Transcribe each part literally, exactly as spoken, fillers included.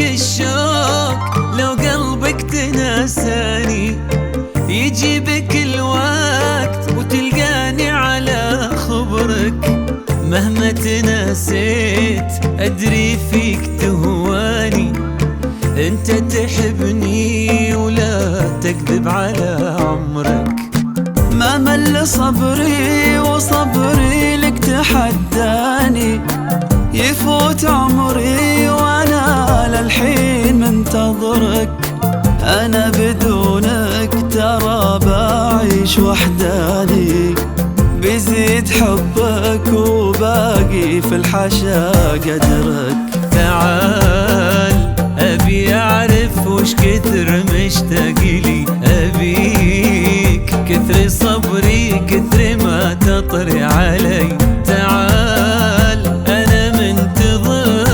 الشوق لو قلبك تناساني، يجي بك الوقت وتلقاني على خبرك. مهما تناسيت أدري فيك تهواني، انت تحبني ولا تكذب على عمرك. ما مل صبري وصبري لك تحداني، يفوت عمري وانا للحين منتظرك. انا بدونك ترى بعيش وحداني، بيزيد حبك وباقي في الحشا قدرك. تعال أبي أعرف وش كثر مشتاق لي، أبيك كثر صبري كثر ما تطري علي. تعال أنا منتظر،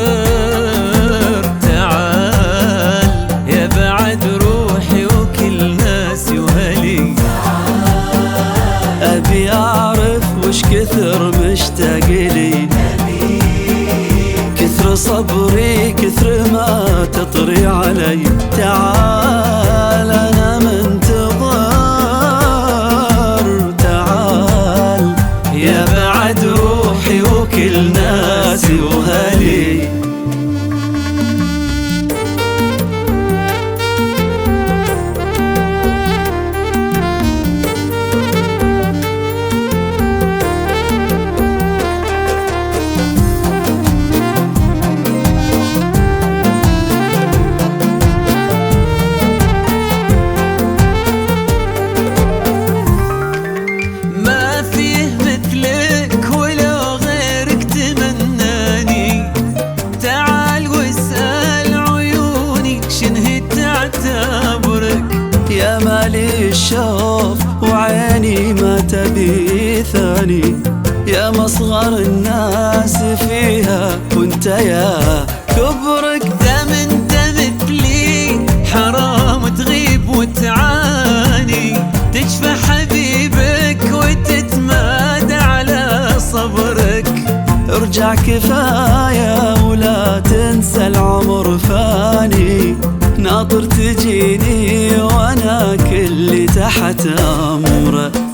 تعال يا بعد روحي وكل ناسي وهلي. أبي أعرف وش كثر مشتاق لي، كثر صبري كثر ما تطري علي. تعال أنا منتظر، تعال يا بعد روحي وكل ناسي وهلي. يا مالي الشوف وعيني ما تبي ثاني، يا مصغر الناس فيها وانت يا كبرك. دام انت مثلي حرام تغيب وتعاني، تشفى حبيبك وتتمادى على صبرك. ارجع كفاية ولا تنسى العمر فاني، ناطر تجيني وانا كلي تحت امرك.